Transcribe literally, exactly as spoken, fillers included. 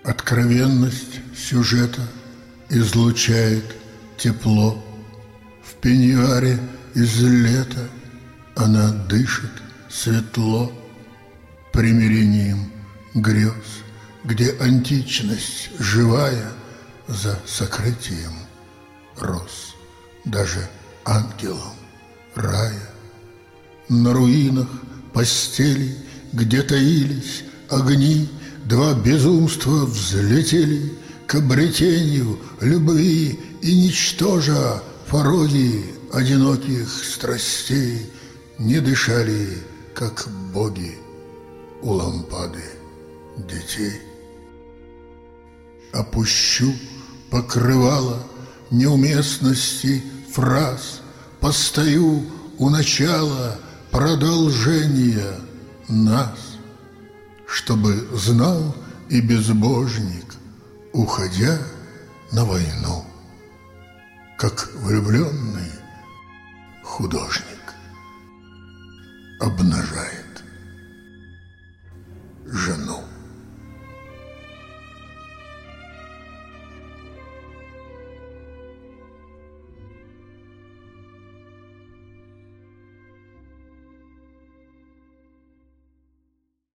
Откровенность сюжета излучает тепло. В пеньюаре из лета она дышит светло примирением грез, где античность живая за сокрытием роз, даже ангелом рая. На руинах постели, где таились огни, два безумства взлетели к обретению любви, и, ничтожа пороги одиноких страстей, не дышали, как боги, у лампады детей. Опущу покрывало неуместности фраз, постою у начала продолжения нас, чтобы знал и безбожник, уходя на войну, как влюбленный художник обнажает